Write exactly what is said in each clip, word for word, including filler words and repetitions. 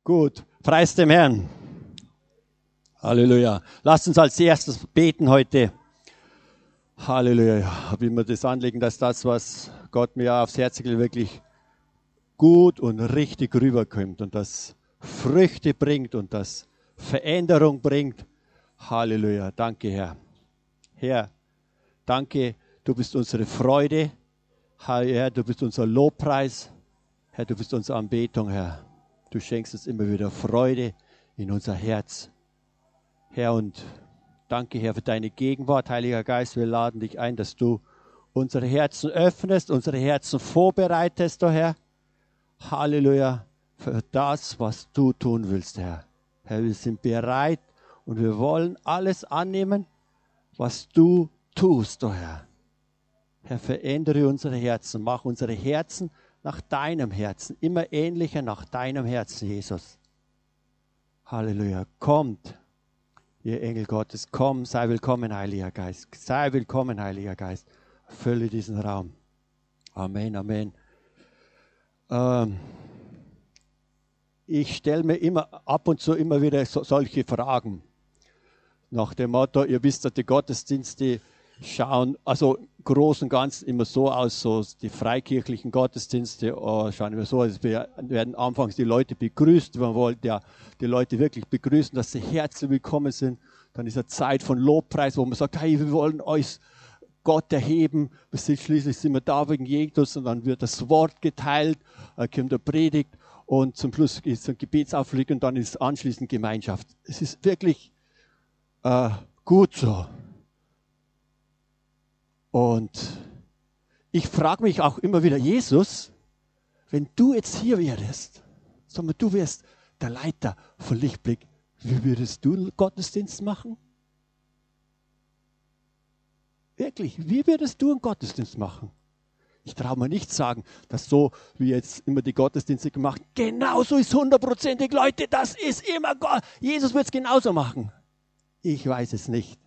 Gut, preis dem Herrn. Halleluja. Lasst uns als erstes beten heute. Halleluja. Ich habe immer das Anliegen, dass das, was Gott mir aufs Herz legt, wirklich gut und richtig rüberkommt und das Früchte bringt und das Veränderung bringt. Halleluja. Danke, Herr. Herr, danke, du bist unsere Freude. Herr, du bist unser Lobpreis. Herr, du bist unsere Anbetung, Herr. Du schenkst uns immer wieder Freude in unser Herz. Herr, und danke, Herr, für deine Gegenwart, Heiliger Geist. Wir laden dich ein, dass du unsere Herzen öffnest, unsere Herzen vorbereitest, oh Herr. Halleluja, für das, was du tun willst, Herr. Herr, wir sind bereit und wir wollen alles annehmen, was du tust, oh Herr. Herr, verändere unsere Herzen, mach unsere Herzen nach deinem Herzen, immer ähnlicher nach deinem Herzen, Jesus. Halleluja, kommt, ihr Engel Gottes, komm, sei willkommen, Heiliger Geist, sei willkommen, Heiliger Geist, fülle diesen Raum. Amen, Amen. Ähm, ich stelle mir immer ab und zu immer wieder so, solche Fragen, nach dem Motto, ihr wisst, dass die Gottesdienste schauen, also im Großen und Ganzen immer so aus, so die freikirchlichen Gottesdienste oh, schauen immer so, als werden anfangs die Leute begrüßt, man wollte ja die Leute wirklich begrüßen, dass sie herzlich willkommen sind. Dann ist eine Zeit von Lobpreis, wo man sagt, hey, wir wollen euch Gott erheben, wir sind, schließlich sind wir da wegen Jesus, und dann wird das Wort geteilt, dann kommt der Predigt und zum Schluss ist ein Gebetsaufleg und dann ist anschließend Gemeinschaft. Es ist wirklich äh, gut so. Und ich frage mich auch immer wieder, Jesus, wenn du jetzt hier wärst, sag mal, du wärst der Leiter von Lichtblick, wie würdest du einen Gottesdienst machen? Wirklich, wie würdest du einen Gottesdienst machen? Ich traue mir nicht sagen, dass so wie jetzt immer die Gottesdienste gemacht, genauso ist hundertprozentig, Leute, das ist immer Gott. Jesus wird es genauso machen. Ich weiß es nicht.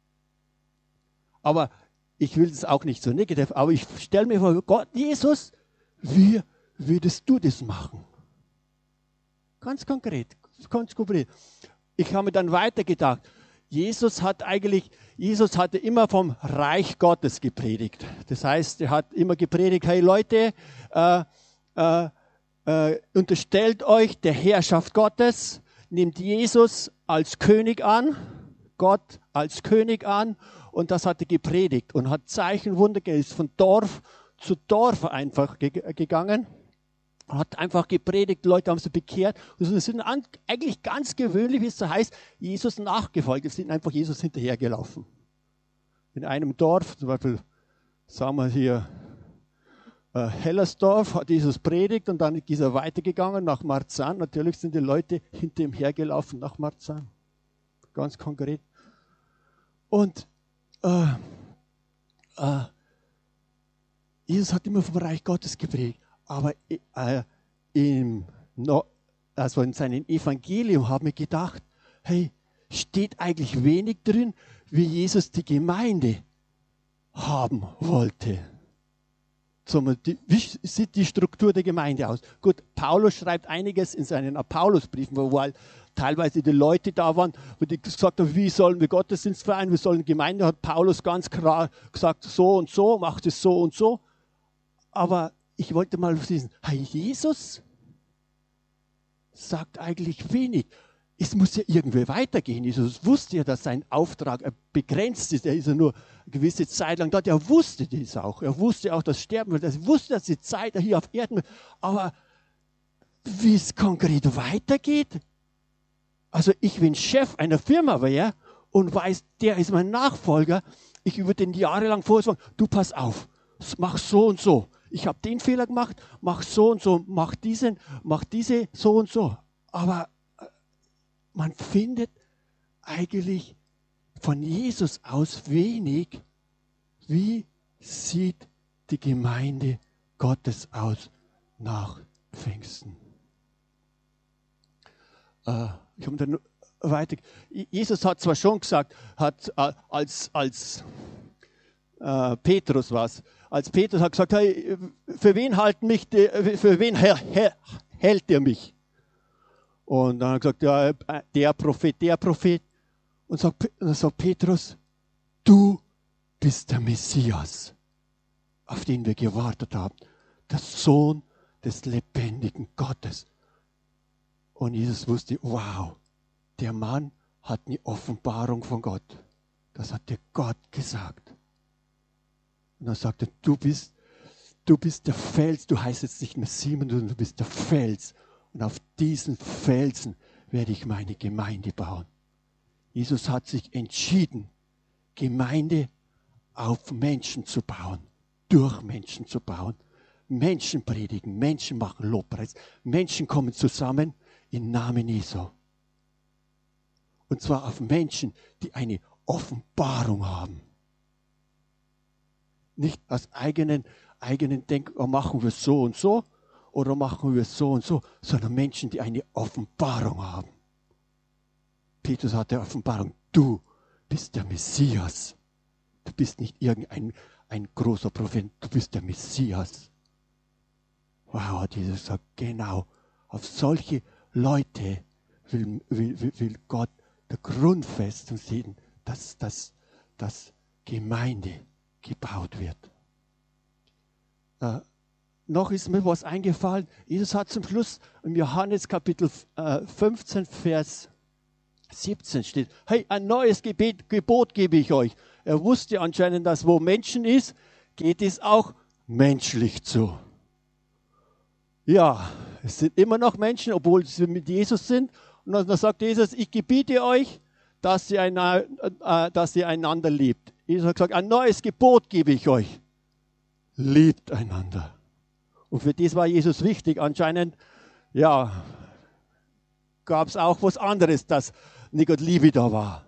Aber ich will es auch nicht so negativ, aber ich stelle mir vor, Gott, Jesus, wie würdest du das machen? Ganz konkret, ganz konkret. Ich habe mir dann weitergedacht, Jesus hat eigentlich, Jesus hatte immer vom Reich Gottes gepredigt. Das heißt, er hat immer gepredigt, hey Leute, äh, äh, äh, unterstellt euch der Herrschaft Gottes, nehmt Jesus als König an, Gott als König an. Und das hat er gepredigt und hat Zeichen, Wunder, er ist von Dorf zu Dorf einfach ge- gegangen. Hat einfach gepredigt, die Leute haben sich bekehrt. Und sie sind an, eigentlich ganz gewöhnlich, wie es so heißt, Jesus nachgefolgt. Sie sind einfach Jesus hinterhergelaufen. In einem Dorf, zum Beispiel, sagen wir hier, äh, Hellersdorf, hat Jesus predigt und dann ist er weitergegangen nach Marzahn. Natürlich sind die Leute hinter ihm hergelaufen nach Marzahn. Ganz konkret. Und äh, äh, Jesus hat immer vom Reich Gottes gepredigt. Aber äh, im, no, also in seinem Evangelium haben wir gedacht, hey, steht eigentlich wenig drin, wie Jesus die Gemeinde haben wollte. Wie sieht die Struktur der Gemeinde aus? Gut, Paulus schreibt einiges in seinen Apollos-Briefen, wo halt teilweise die Leute da waren, wo die gesagt haben, wie sollen wir Gottesdienst feiern, wir sollen Gemeinde, hat Paulus ganz klar gesagt, so und so, macht es so und so. Aber ich wollte mal wissen, hey, Jesus sagt eigentlich wenig. Es muss ja irgendwie weitergehen. Jesus wusste ja, dass sein Auftrag begrenzt ist. Er ist ja nur eine gewisse Zeit lang dort. Er wusste das auch. Er wusste auch, dass Sterben wird. Er wusste, dass die Zeit hier auf Erden wird. Aber wie es konkret weitergeht? Also ich, wenn Chef einer Firma wäre und weiß, der ist mein Nachfolger, ich würde den jahrelang vorsagen, du pass auf, mach so und so. Ich habe den Fehler gemacht, mach so und so, mach diesen, mach diese so und so. Aber man findet eigentlich von Jesus aus wenig, wie sieht die Gemeinde Gottes aus nach Pfingsten. Äh, ich habe dann weiter. Jesus hat zwar schon gesagt, hat äh, als, als äh, Petrus was, als Petrus hat gesagt, hey, für wen halten mich, die, für wen hält ihr mich? Und dann hat er gesagt, ja, der Prophet, der Prophet. Und sagt, dann sagt Petrus, du bist der Messias, auf den wir gewartet haben. Der Sohn des lebendigen Gottes. Und Jesus wusste, wow, der Mann hat eine Offenbarung von Gott. Das hat dir Gott gesagt. Und dann sagte er, du bist, du bist der Fels, du heißt jetzt nicht mehr Simon, sondern du bist der Fels. Und auf diesen Felsen werde ich meine Gemeinde bauen. Jesus hat sich entschieden, Gemeinde auf Menschen zu bauen, durch Menschen zu bauen. Menschen predigen, Menschen machen Lobpreis, Menschen kommen zusammen im Namen Jesu. Und zwar auf Menschen, die eine Offenbarung haben. Nicht aus eigenen, eigenen Denken, oh, machen wir so und so oder machen wir so und so, sondern Menschen, die eine Offenbarung haben. Petrus hatte Offenbarung, du bist der Messias. Du bist nicht irgendein ein großer Prophet, du bist der Messias. Wow, hat Jesus gesagt, genau, auf solche Leute will, will, will Gott der Grundfest und sehen, dass, dass, dass Gemeinde gebaut wird. Äh, noch ist mir was eingefallen. Jesus hat zum Schluss im Johannes Kapitel äh, fünfzehn, Vers siebzehn steht, hey, ein neues Gebet, Gebot gebe ich euch. Er wusste anscheinend, dass wo Menschen ist, geht es auch menschlich zu. Ja, es sind immer noch Menschen, obwohl sie mit Jesus sind. Und dann sagt Jesus, ich gebiete euch, dass ihr, einander, äh, dass ihr einander liebt. Jesus hat gesagt, ein neues Gebot gebe ich euch. Liebt einander. Und für das war Jesus wichtig. Anscheinend, ja, gab es auch was anderes, dass nicht Gott Liebe da war.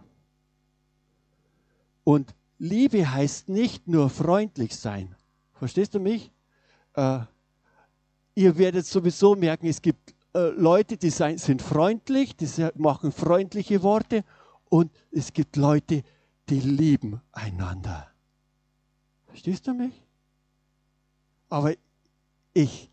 Und Liebe heißt nicht nur freundlich sein. Verstehst du mich? Äh, ihr werdet sowieso merken, es gibt äh, Leute, die sein, sind freundlich, die machen freundliche Worte. Und es gibt Leute, die lieben einander. Verstehst du mich? Aber ich,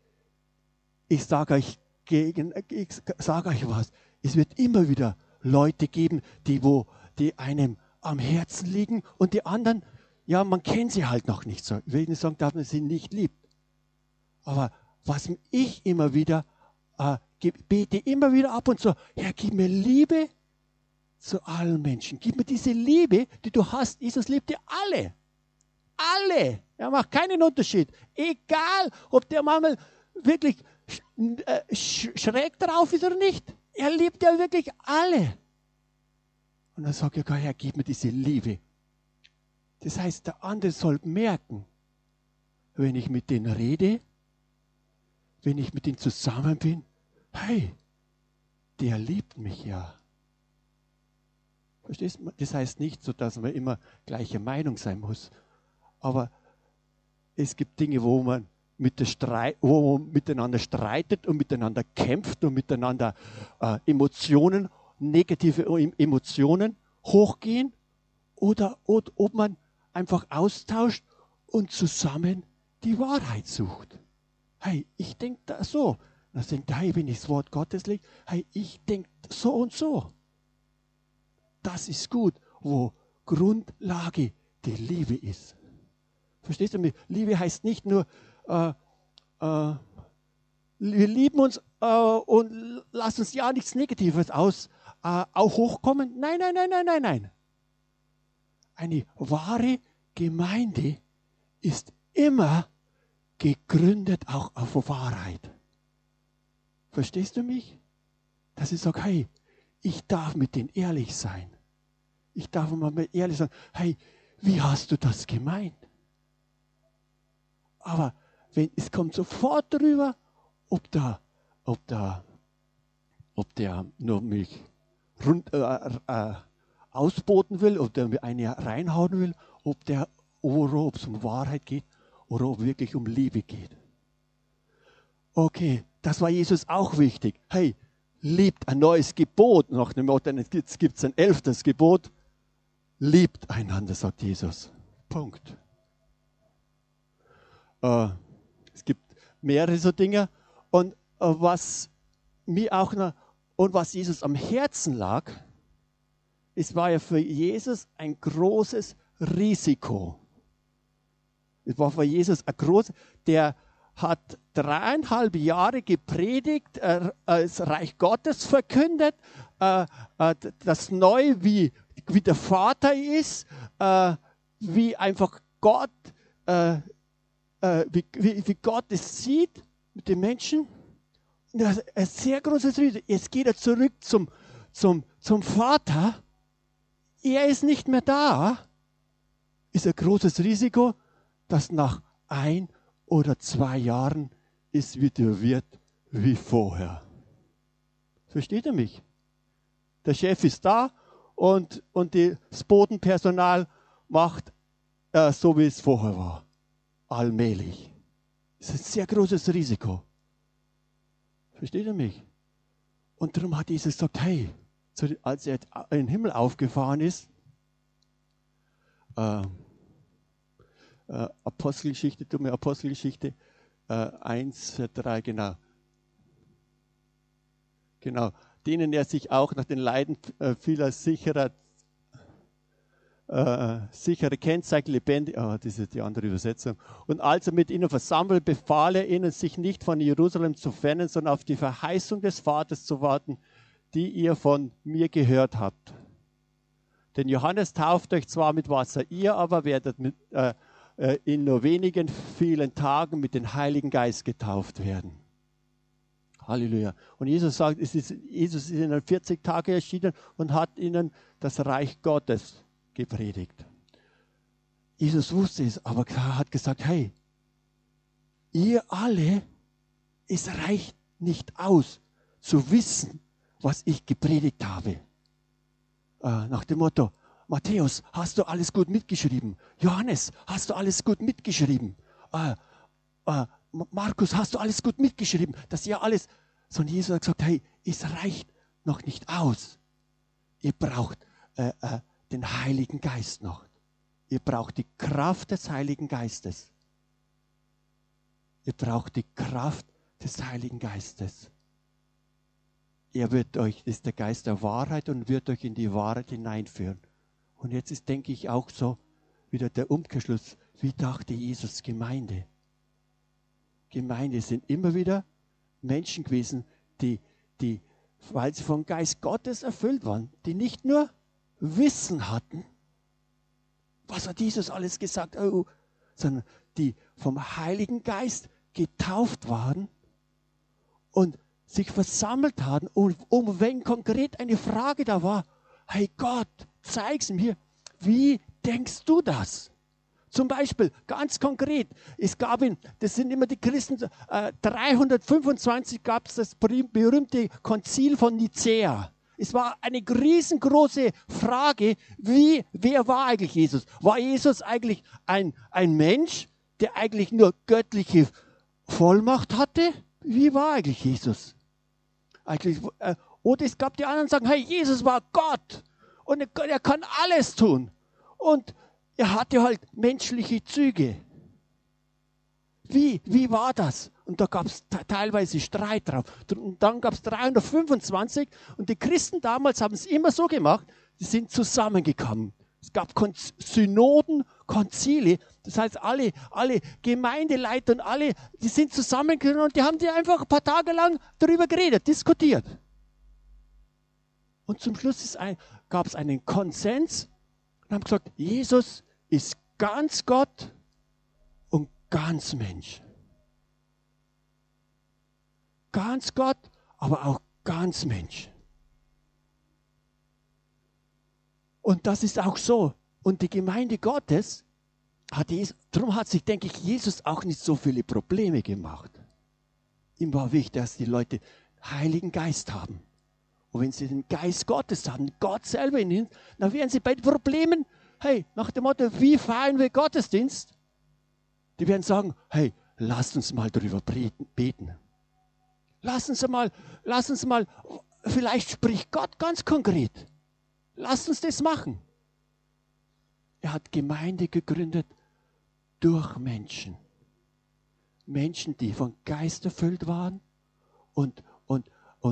ich sage euch, gegen, ich sage euch was. Es wird immer wieder Leute geben, die, wo, die einem am Herzen liegen und die anderen, ja, man kennt sie halt noch nicht so. Ich will nicht sagen, dass man sie nicht liebt. Aber was ich immer wieder, äh, bete immer wieder ab und zu, Herr, gib mir Liebe zu allen Menschen. Gib mir diese Liebe, die du hast. Jesus liebt dir alle. Alle. Er macht keinen Unterschied. Egal, ob der manchmal wirklich sch äh, sch schräg drauf ist oder nicht. Er liebt ja wirklich alle. Und dann sagt er, Herr, gib mir diese Liebe. Das heißt, der andere soll merken, wenn ich mit denen rede, wenn ich mit denen zusammen bin, hey, der liebt mich ja. Verstehst du? Das heißt nicht so, dass man immer gleicher Meinung sein muss. Aber es gibt Dinge, wo man, mit der Streit, wo man miteinander streitet und miteinander kämpft und miteinander äh, Emotionen, negative Emotionen hochgehen oder, oder ob man einfach austauscht und zusammen die Wahrheit sucht. Hey, ich denke da so. Dann denkt, hey, wenn ich das Wort Gottes lege, hey, ich denke so und so. Das ist gut, wo Grundlage die Liebe ist. Verstehst du mich? Liebe heißt nicht nur, äh, äh, wir lieben uns äh, und lassen uns ja nichts Negatives aus, äh, auch hochkommen. Nein, nein, nein, nein, nein, nein. Eine wahre Gemeinde ist immer gegründet auch auf Wahrheit. Verstehst du mich? Dass ich sage, hey, ich darf mit denen ehrlich sein. Ich darf mal ehrlich sagen, hey, wie hast du das gemeint? Aber wenn, es kommt sofort drüber, ob da, ob da, ob der nur mich rund, äh, äh, ausboten will, ob der mir eine reinhauen will, ob der, oder ob es um Wahrheit geht oder ob es wirklich um Liebe geht. Okay, das war Jesus auch wichtig. Hey, liebt ein neues Gebot. Nach dem Motto, jetzt gibt es ein elftes Gebot. Liebt einander, sagt Jesus. Punkt. Äh, es gibt mehrere so Dinge. Und äh, was mir auch noch Und was Jesus am Herzen lag, es war ja für Jesus ein großes Risiko. Es war für Jesus ein großes, der hat dreieinhalb Jahre gepredigt, äh, das Reich Gottes verkündet, äh, äh, das Neue, wie, wie der Vater ist, äh, wie einfach Gott, äh, äh, wie, wie, wie Gott es sieht mit den Menschen. Das ist ein sehr großes Risiko. Jetzt geht er zurück zum, zum, zum Vater. Er ist nicht mehr da. Ist ein großes Risiko, dass nach ein oder zwei Jahren es wieder wird wie vorher. Versteht ihr mich? Der Chef ist da und, und das Bodenpersonal macht äh, so, wie es vorher war. Allmählich. Das ist ein sehr großes Risiko. Versteht ihr mich? Und darum hat Jesus gesagt, hey, als er in den Himmel aufgefahren ist, äh, äh, Apostelgeschichte, dumme Apostelgeschichte, äh, eins, drei, genau. Genau, denen er sich auch nach den Leiden äh, vieler sicherer, äh, sichere Kennzeichen lebendig, oh, das ist die andere Übersetzung. Und als er mit ihnen versammelt, befahl er ihnen, sich nicht von Jerusalem zu fernen, sondern auf die Verheißung des Vaters zu warten, die ihr von mir gehört habt. Denn Johannes tauft euch zwar mit Wasser, ihr aber werdet mit, äh, äh, in nur wenigen, vielen Tagen mit dem Heiligen Geist getauft werden. Halleluja. Und Jesus sagt, es ist, Jesus ist ihnen vierzig Tage erschienen und hat ihnen das Reich Gottes gepredigt. Jesus wusste es, aber er hat gesagt, hey, ihr alle, es reicht nicht aus, zu wissen, was ich gepredigt habe. Äh, nach dem Motto, Matthäus, hast du alles gut mitgeschrieben? Johannes, hast du alles gut mitgeschrieben? Äh, äh, Markus, hast du alles gut mitgeschrieben? Dass ihr alles, sondern Jesus hat gesagt, hey, es reicht noch nicht aus. Ihr braucht äh, äh, den Heiligen Geist noch. Ihr braucht die Kraft des Heiligen Geistes. Ihr braucht die Kraft des Heiligen Geistes. Er wird euch, das ist der Geist der Wahrheit und wird euch in die Wahrheit hineinführen. Und jetzt ist, denke ich, auch so wieder der Umkehrschluss. Wie dachte Jesus Gemeinde? Gemeinde sind immer wieder Menschen gewesen, die, die, weil sie vom Geist Gottes erfüllt waren, die nicht nur Wissen hatten, was hat Jesus alles gesagt, oh, sondern die vom Heiligen Geist getauft waren und sich versammelt haben, und um wenn konkret eine Frage da war, hey Gott, zeig's mir, wie denkst du das? Zum Beispiel, ganz konkret, es gab ihn, das sind immer die Christen, äh, dreihundertfünfundzwanzig gab es das berühmte Konzil von Nicäa. Es war eine riesengroße Frage, wie, wer war eigentlich Jesus? War Jesus eigentlich ein, ein Mensch, der eigentlich nur göttliche Vollmacht hatte? Wie war eigentlich Jesus? Eigentlich, äh, oder es gab die anderen, die sagen, hey, Jesus war Gott und er, er kann alles tun. Und er hatte halt menschliche Züge. Wie, wie war das? Und da gab es teilweise Streit drauf. Und dann gab es dreihundertfünfundzwanzig und die Christen damals haben es immer so gemacht, die sind zusammengekommen. Es gab Synoden, Konzile, das heißt alle, alle Gemeindeleiter und alle, die sind zusammengekommen und die haben die einfach ein paar Tage lang darüber geredet, diskutiert. Und zum Schluss ein, gab es einen Konsens und haben gesagt, Jesus ist ganz Gott und ganz Mensch. Ganz Gott, aber auch ganz Mensch. Und das ist auch so. Und die Gemeinde Gottes, hat Jesus, darum hat sich, denke ich, Jesus auch nicht so viele Probleme gemacht. Ihm war wichtig, dass die Leute Heiligen Geist haben. Und wenn sie den Geist Gottes haben, Gott selber in ihnen, dann werden sie bei den Problemen, hey, nach dem Motto, wie feiern wir Gottesdienst? Die werden sagen, hey, lasst uns mal darüber beten. Lass uns mal, lass uns mal, vielleicht spricht Gott ganz konkret. Lasst uns das machen. Er hat Gemeinde gegründet durch Menschen. Menschen, die von Geist erfüllt waren und, und, und,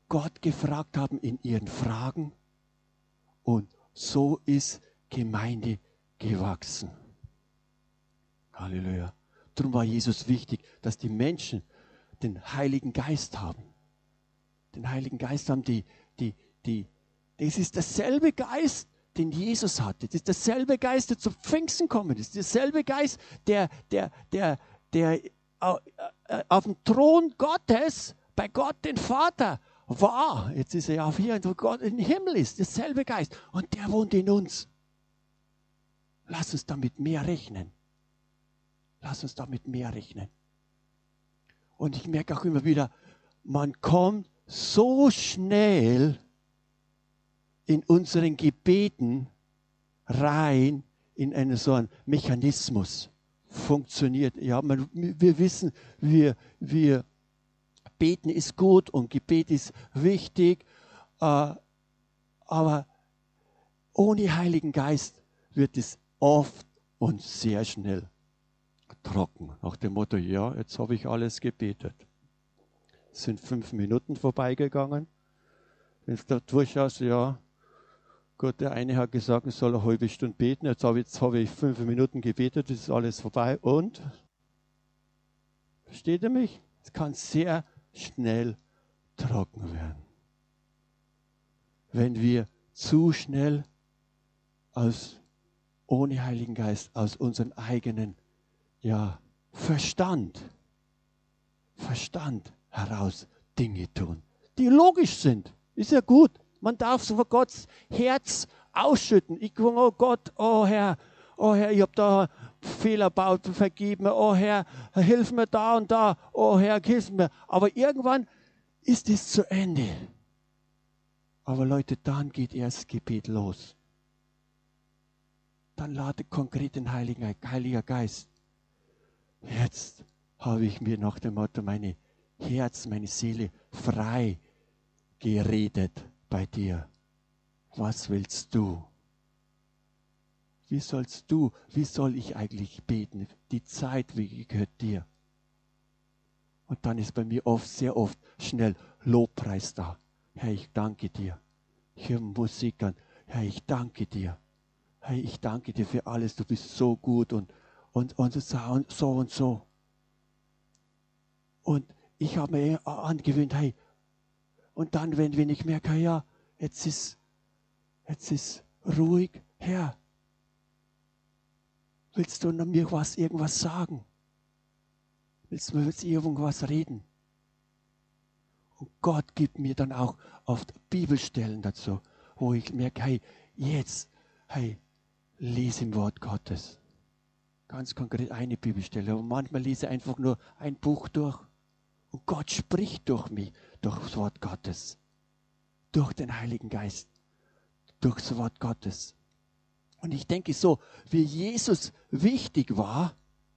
Gott gefragt haben in ihren Fragen. Und so ist Gemeinde gewachsen. Halleluja. Darum war Jesus wichtig, dass die Menschen den Heiligen Geist haben. Den Heiligen Geist haben, die, die, die, das ist derselbe Geist, den Jesus hatte. Das ist derselbe Geist, der zu Pfingsten gekommen ist. Derselbe Geist, der, der, der, der auf dem Thron Gottes, bei Gott den Vater war. Jetzt ist er ja auf hier, wo Gott im Himmel ist. Derselbe Geist. Und der wohnt in uns. Lass uns damit mehr rechnen. Lass uns damit mehr rechnen. Und ich merke auch immer wieder, man kommt so schnell in unseren Gebeten rein in einen so einen Mechanismus. Funktioniert. Ja, man, wir wissen, wir, wir beten ist gut und Gebet ist wichtig, äh, aber ohne Heiligen Geist wird es oft und sehr schnell trocken. Nach dem Motto, ja, jetzt habe ich alles gebetet. Es sind fünf Minuten vorbeigegangen. Wenn du da durchschaust, ja, Gott, der eine hat gesagt, ich soll eine halbe Stunde beten. Jetzt habe ich, jetzt habe ich fünf Minuten gebetet, das ist alles vorbei. Und? Versteht ihr mich? Es kann sehr schnell trocken werden. Wenn wir zu schnell aus, ohne Heiligen Geist, aus unserem eigenen ja, Verstand, Verstand heraus Dinge tun, die logisch sind. Ist ja gut. Man darf so vor Gottes Herz ausschütten. Ich sage, oh Gott, oh Herr, oh Herr, ich habe da Fehler gebaut, vergib mir. Oh Herr, hilf mir da und da. Oh Herr, hilf mir. Aber irgendwann ist es zu Ende. Aber Leute, dann geht erst das Gebet los. Dann lade konkret den Heiligen, Heiliger Geist. Jetzt habe ich mir nach dem Motto meine Herz, meine Seele frei geredet bei dir. Was willst du? Wie sollst du, wie soll ich eigentlich beten? Die Zeit, wie gehört dir? Und dann ist bei mir oft, sehr oft schnell Lobpreis da. Herr, ich danke dir. Ich höre Musik an. Herr, ich danke dir. Herr, ich danke dir für alles. Du bist so gut und, und, und so und so. Und ich habe mir angewöhnt, hey, und dann, wenn, wenn ich merke, ja, jetzt ist, jetzt ist ruhig, Herr, willst du mir was, irgendwas sagen? Willst du mir jetzt irgendwas reden? Und Gott gibt mir dann auch oft Bibelstellen dazu, wo ich merke, hey, jetzt, hey, lese im Wort Gottes. Ganz konkret eine Bibelstelle. Und manchmal lese ich einfach nur ein Buch durch. Und Gott spricht durch mich, durch das Wort Gottes. Durch den Heiligen Geist. Durch das Wort Gottes. Und ich denke so, wie Jesus wichtig war,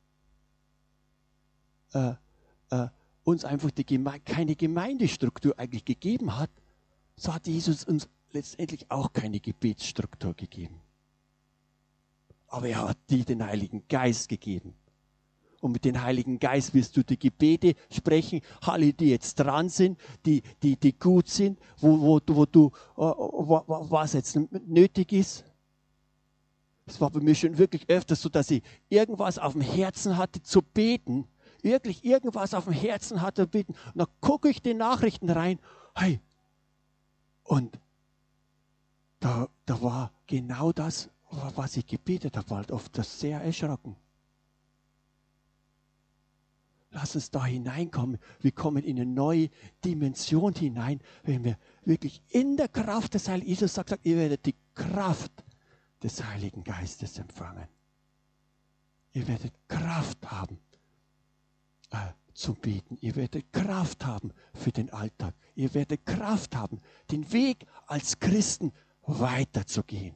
äh, äh, uns einfach die Geme- keine Gemeindestruktur eigentlich gegeben hat, so hat Jesus uns letztendlich auch keine Gebetsstruktur gegeben. Aber er hat dir den Heiligen Geist gegeben. Und mit dem Heiligen Geist wirst du die Gebete sprechen, alle, die jetzt dran sind, die, die, die gut sind, wo, wo, wo du, wo, was jetzt nötig ist. Es war bei mir schon wirklich öfters so, dass ich irgendwas auf dem Herzen hatte zu beten. Wirklich irgendwas auf dem Herzen hatte zu beten. Und dann gucke ich die Nachrichten rein. Hey, und da, da war genau das, was ich gebetet habe, halt oft das sehr erschrocken. Lass uns da hineinkommen. Wir kommen in eine neue Dimension hinein, wenn wir wirklich in der Kraft des Heiligen, Jesus sagt, sagt, ihr werdet die Kraft des Heiligen Geistes empfangen. Ihr werdet Kraft haben äh, zum Beten. Ihr werdet Kraft haben für den Alltag. Ihr werdet Kraft haben, den Weg als Christen weiterzugehen.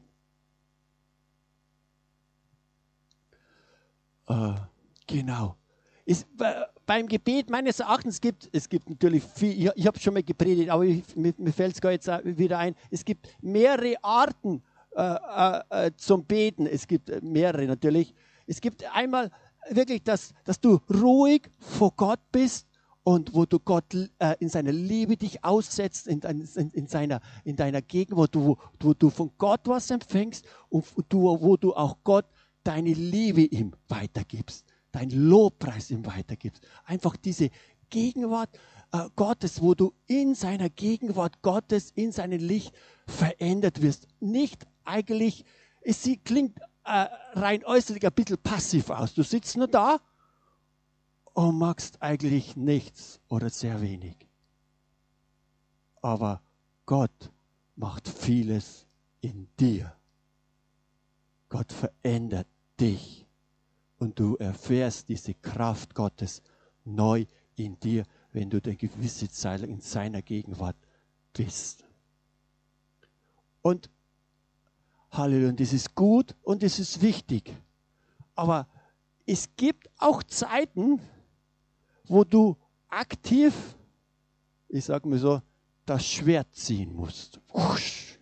Äh, genau. Ist, äh, beim Gebet meines Erachtens gibt es gibt natürlich viel, ich, ich habe schon mal gepredigt, aber ich, mir, mir fällt es gar jetzt wieder ein, es gibt mehrere Arten äh, äh, zum Beten, es gibt mehrere natürlich. Es gibt einmal wirklich, dass, dass du ruhig vor Gott bist und wo du Gott äh, in seiner Liebe dich aussetzt, in, in, in, seiner, in deiner Gegenwart, wo, wo du von Gott was empfängst und du, wo du auch Gott deine Liebe ihm weitergibst, deinen Lobpreis ihm weitergibst. Einfach diese Gegenwart äh, Gottes, wo du in seiner Gegenwart Gottes, in seinem Licht verändert wirst. Nicht eigentlich, es sie klingt äh, rein äußerlich ein bisschen passiv aus. Du sitzt nur da und magst eigentlich nichts oder sehr wenig. Aber Gott macht vieles in dir. Gott verändert dich und du erfährst diese Kraft Gottes neu in dir, wenn du eine gewisse Zeit in seiner Gegenwart bist. Und Halleluja, und das ist gut und das ist wichtig. Aber es gibt auch Zeiten, wo du aktiv, ich sage mal so, das Schwert ziehen musst. Usch.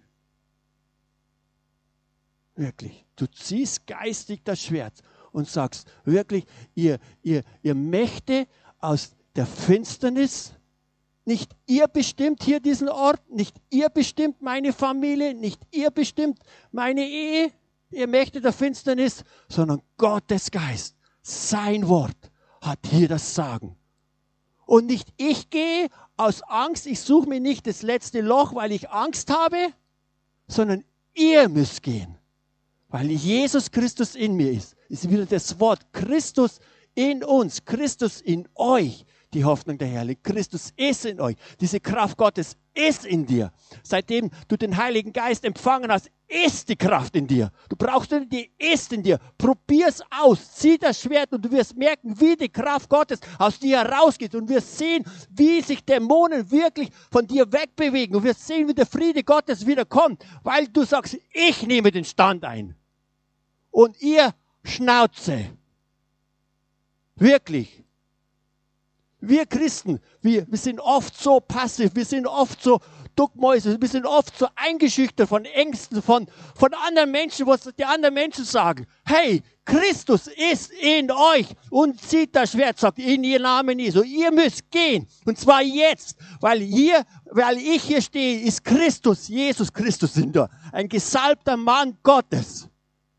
Wirklich, du ziehst geistig das Schwert und sagst wirklich, ihr, ihr, ihr Mächte aus der Finsternis, nicht ihr bestimmt hier diesen Ort, nicht ihr bestimmt meine Familie, nicht ihr bestimmt meine Ehe, ihr Mächte der Finsternis, sondern Gottes Geist, sein Wort hat hier das Sagen. Und nicht ich gehe aus Angst, ich suche mir nicht das letzte Loch, weil ich Angst habe, sondern ihr müsst gehen, weil Jesus Christus in mir ist. Ist wieder das Wort Christus in uns, Christus in euch, die Hoffnung der Herrlichkeit. Christus ist in euch, diese Kraft Gottes ist in dir. Seitdem du den Heiligen Geist empfangen hast, ist die Kraft in dir. Du brauchst nicht, die ist in dir. Probier's aus, zieh das Schwert und du wirst merken, wie die Kraft Gottes aus dir herausgeht und wirst sehen, wie sich Dämonen wirklich von dir wegbewegen und wirst sehen, wie der Friede Gottes wieder kommt, weil du sagst, ich nehme den Stand ein. Und ihr Schnauze. Wirklich. Wir Christen, wir, wir sind oft so passiv, wir sind oft so Duckmäuse, wir sind oft so eingeschüchtert von Ängsten, von, von anderen Menschen, was die anderen Menschen sagen. Hey, Christus ist in euch und zieht das Schwert, sagt in ihr Namen Jesu. Ihr müsst gehen und zwar jetzt, weil hier, weil ich hier stehe, ist Christus, Jesus Christus in dir, ein gesalbter Mann Gottes.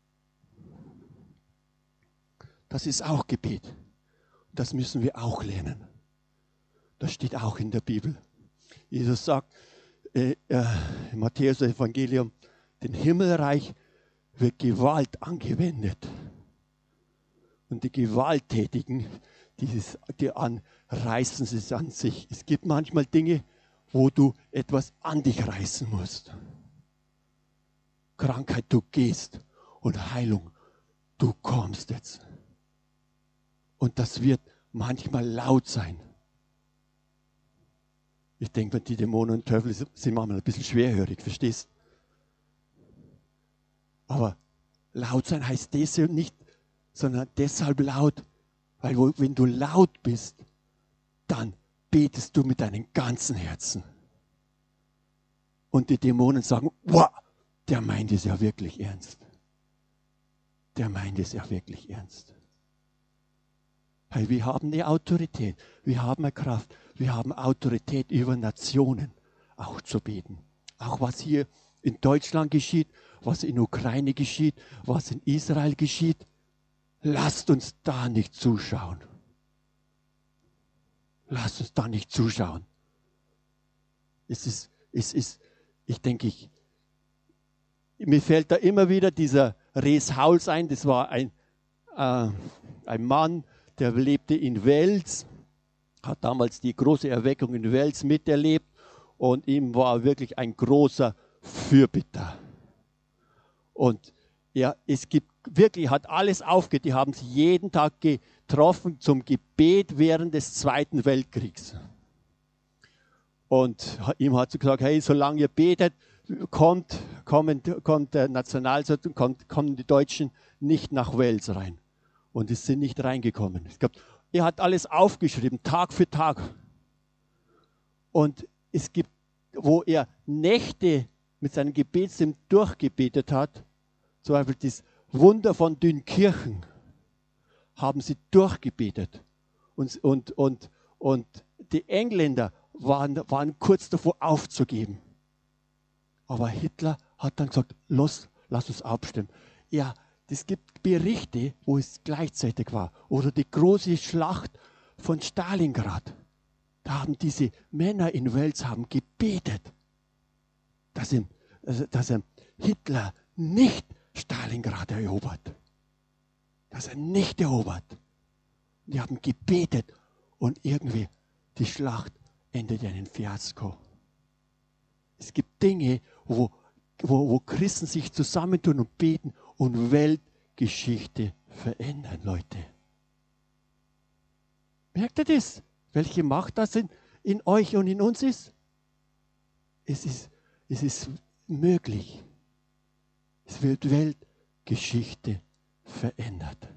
Das ist auch Gebet. Das müssen wir auch lernen. Das steht auch in der Bibel. Jesus sagt äh, äh, im Matthäus-Evangelium, dem Himmelreich wird Gewalt angewendet. Und die Gewalttätigen, die, die an, reißen es an sich. Es gibt manchmal Dinge, wo du etwas an dich reißen musst. Krankheit, du gehst. Und Heilung, du kommst jetzt. Und das wird manchmal laut sein. Ich denke, die Dämonen und Teufel sind manchmal ein bisschen schwerhörig, verstehst? Aber laut sein heißt deshalb nicht, sondern deshalb laut, weil wenn du laut bist, dann betest du mit deinem ganzen Herzen. Und die Dämonen sagen, wow, der meint es ja wirklich ernst. Der meint es ja wirklich ernst. Hey, wir haben eine Autorität, wir haben eine Kraft, wir haben Autorität über Nationen auch zu beten. Auch was hier in Deutschland geschieht, was in Ukraine geschieht, was in Israel geschieht. Lasst uns da nicht zuschauen. Lasst uns da nicht zuschauen. Es ist, es ist, ich denke, ich, mir fällt da immer wieder dieser Res Hauls ein, das war ein, äh, ein Mann, der lebte in Wels, hat damals die große Erweckung in Wels miterlebt und ihm war wirklich ein großer Fürbitter. Und ja, es gibt wirklich, hat alles aufgehört, die haben sich jeden Tag getroffen zum Gebet während des Zweiten Weltkriegs. Und ihm hat sie gesagt, hey, solange ihr betet, kommt, kommen, kommt der Nationalsozialismus, kommt, kommen die Deutschen nicht nach Wels rein. Und es sind nicht reingekommen. Ich glaube, er hat alles aufgeschrieben, Tag für Tag. Und es gibt, wo er Nächte mit seinem Gebetsleben durchgebetet hat, zum Beispiel das Wunder von Dünkirchen, haben sie durchgebetet. Und, und, und, und die Engländer waren, waren kurz davor aufzugeben. Aber Hitler hat dann gesagt, los, lass uns abstimmen. Ja, es gibt Berichte, wo es gleichzeitig war. Oder die große Schlacht von Stalingrad. Da haben diese Männer in Wels haben gebetet, dass, ihm, dass er Hitler nicht Stalingrad erobert. Dass er nicht erobert. Die haben gebetet und irgendwie die Schlacht endet in einem Fiasko. Es gibt Dinge, wo, wo, wo Christen sich zusammentun und beten und Weltgeschichte verändern, Leute. Merkt ihr das? Welche Macht das in, in euch und in uns ist? Es ist, es ist möglich. Es wird Weltgeschichte verändert.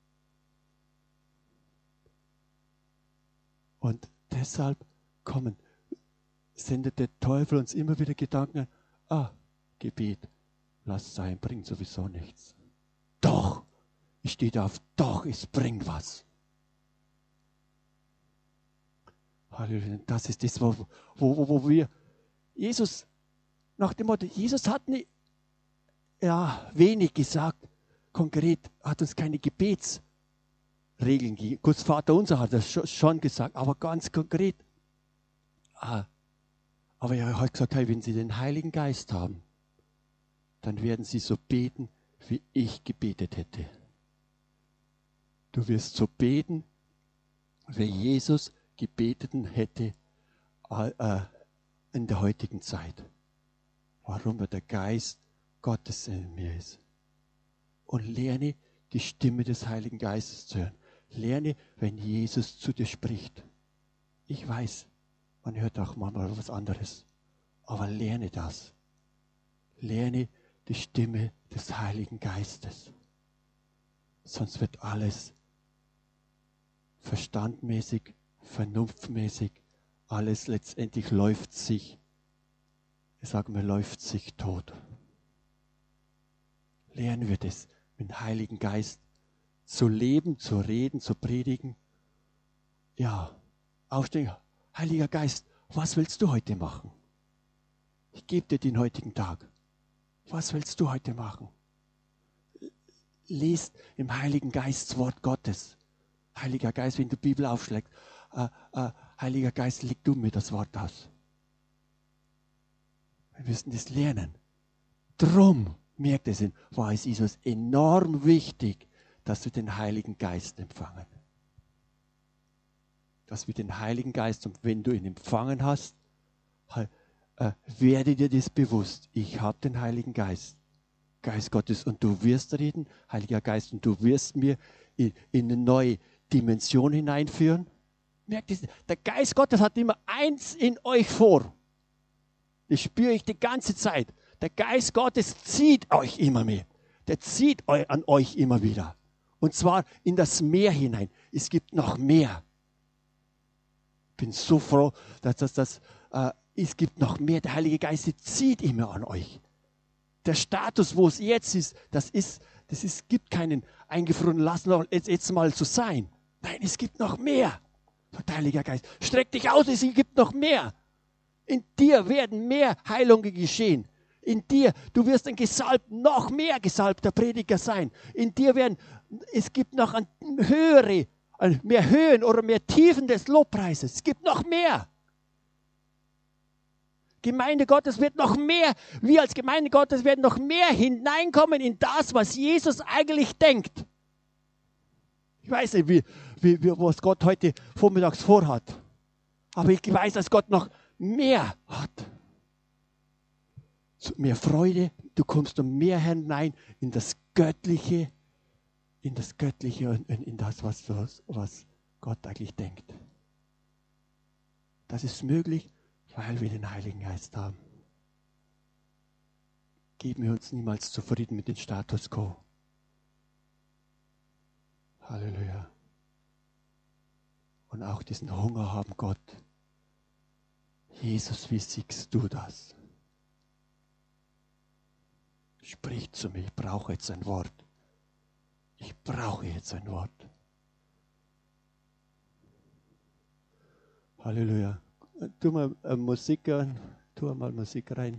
Und deshalb kommen, sendet der Teufel uns immer wieder Gedanken an, ah, Gebet, lass sein, bringt sowieso nichts. Doch, ich stehe da auf, doch, es bringt was. Halleluja, das ist das, wo, wo, wo wir, Jesus, nach dem Motto, Jesus hat nicht, ja, wenig gesagt, konkret, hat uns keine Gebetsregeln gegeben. Kurz Vater unser hat das schon gesagt, aber ganz konkret. Ah, aber er hat gesagt, hey, wenn Sie den Heiligen Geist haben, dann werden Sie so beten, wie ich gebetet hätte. Du wirst so beten, wie Jesus gebeteten hätte äh, in der heutigen Zeit. Warum? Weil der Geist Gottes in mir ist. Und lerne die Stimme des Heiligen Geistes zu hören. Lerne, wenn Jesus zu dir spricht. Ich weiß, man hört auch manchmal was anderes. Aber lerne das. Lerne die Stimme des Heiligen Geistes. Sonst wird alles verstandmäßig, vernunftmäßig, alles letztendlich läuft sich, ich sage mal, läuft sich tot. Lernen wir das, mit dem Heiligen Geist zu leben, zu reden, zu predigen. Ja, aufstehen. Heiliger Geist, was willst du heute machen? Ich gebe dir den heutigen Tag. Was willst du heute machen? Lest im Heiligen Geist das Wort Gottes. Heiliger Geist, wenn du die Bibel aufschlägst, äh, äh, Heiliger Geist, leg du mir das Wort aus. Wir müssen das lernen. Drum, merkt es, war es Jesus enorm wichtig, dass wir den Heiligen Geist empfangen. Dass wir den Heiligen Geist, und wenn du ihn empfangen hast, äh, werde dir das bewusst. Ich habe den Heiligen Geist, Geist Gottes, und du wirst reden, Heiliger Geist, und du wirst mir in, in eine neue Dimension hineinführen. Merkt ihr, der Geist Gottes hat immer eins in euch vor. Das spüre ich die ganze Zeit. Der Geist Gottes zieht euch immer mehr. Der zieht an euch immer wieder. Und zwar in das Meer hinein. Es gibt noch mehr. Ich bin so froh, dass das, das äh, es gibt noch mehr. Der Heilige Geist zieht immer an euch. Der Status, wo es jetzt ist, das ist, das ist, gibt keinen eingefrorenen Lassen, jetzt, jetzt mal zu sein. Nein, es gibt noch mehr. Der Heilige Geist, streck dich aus, es gibt noch mehr. In dir werden mehr Heilungen geschehen. In dir, du wirst ein gesalbt, noch mehr gesalbter Prediger sein. In dir werden, es gibt noch ein höhere, mehr Höhen oder mehr Tiefen des Lobpreises. Es gibt noch mehr. Gemeinde Gottes wird noch mehr, wir als Gemeinde Gottes werden noch mehr hineinkommen in das, was Jesus eigentlich denkt. Ich weiß nicht, wie, wie, wie, was Gott heute vormittags vorhat. Aber ich weiß, dass Gott noch mehr hat. Mehr Freude, du kommst um mehr hinein in das Göttliche, in das Göttliche und in das, was, was Gott eigentlich denkt. Das ist möglich, weil wir den Heiligen Geist haben. Geben wir uns niemals zufrieden mit dem Status quo. Halleluja. Und auch diesen Hunger haben, Gott. Jesus, wie siehst du das? Sprich zu mir, ich brauche jetzt ein Wort. Ich brauche jetzt ein Wort. Halleluja. Tu mal äh, Musik an. Tu mal Musik rein.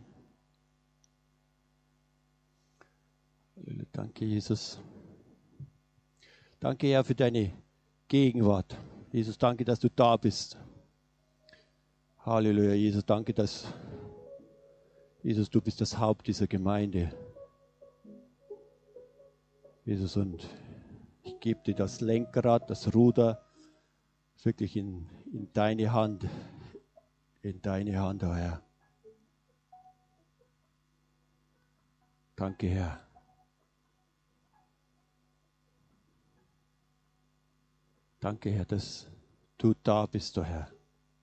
Halleluja. Danke, Jesus. Danke, Herr, für deine Gegenwart. Jesus, danke, dass du da bist. Halleluja, Jesus, danke, dass Jesus, du bist das Haupt dieser Gemeinde. Jesus, und ich gebe dir das Lenkrad, das Ruder wirklich in, in deine Hand, in deine Hand, oh Herr. Danke, Herr. Danke, Herr, dass du da bist, oh Herr.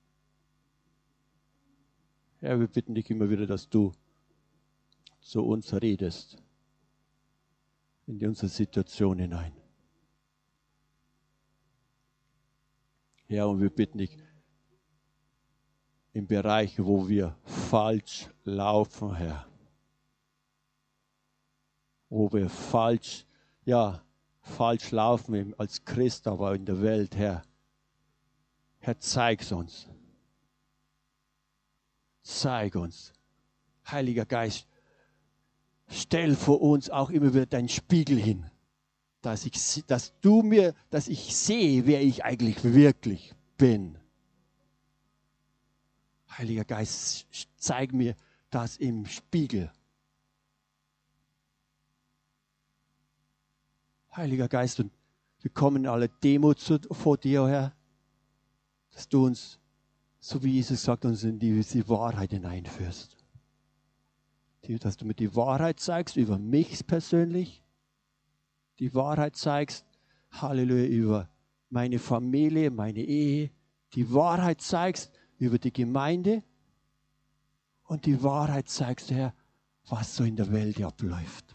Herr, wir bitten dich immer wieder, dass du zu uns redest, in unsere Situation hinein. Herr, und wir bitten dich, im Bereich, wo wir falsch laufen, Herr, wo wir falsch, ja, falsch laufen als Christ, aber in der Welt, Herr, Herr, zeig's uns. Zeig uns. Heiliger Geist, stell vor uns auch immer wieder deinen Spiegel hin, dass ich, dass du mir, dass ich sehe, wer ich eigentlich wirklich bin. Heiliger Geist, zeig mir das im Spiegel. Heiliger Geist, und wir kommen in aller Demut zu, vor dir, Herr, dass du uns, so wie Jesus sagt, uns in die, die Wahrheit hineinführst. Die, dass du mir die Wahrheit zeigst über mich persönlich, die Wahrheit zeigst, Halleluja, über meine Familie, meine Ehe, die Wahrheit zeigst über die Gemeinde und die Wahrheit zeigst, Herr, was so in der Welt abläuft.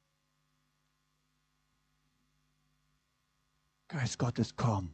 Geist Gottes, komm.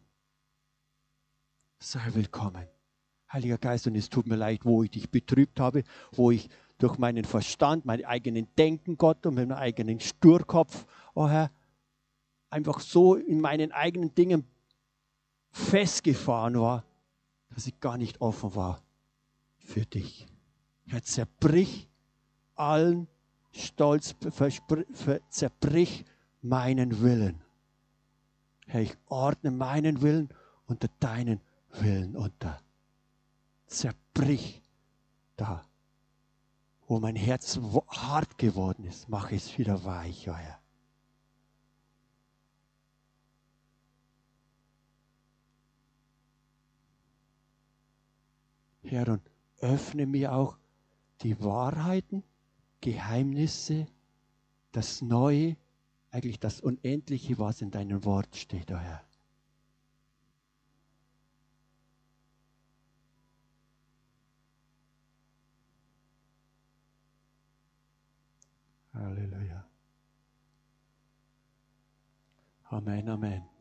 Sei willkommen. Heiliger Geist, und es tut mir leid, wo ich dich betrübt habe, wo ich durch meinen Verstand, meinen eigenen Denken, Gott, und meinen eigenen Sturkopf, oh Herr, einfach so in meinen eigenen Dingen festgefahren war, dass ich gar nicht offen war für dich. Herr, zerbrich allen Stolz, zerbrich meinen Willen. Herr, ich ordne meinen Willen unter deinen Willen unter. Zerbrich da, wo mein Herz hart geworden ist, mach es wieder weich, oh Herr. Herr, und öffne mir auch die Wahrheiten, Geheimnisse, das Neue, eigentlich das Unendliche, was in deinem Wort steht, oh Herr. Halleluja. Amen, Amen.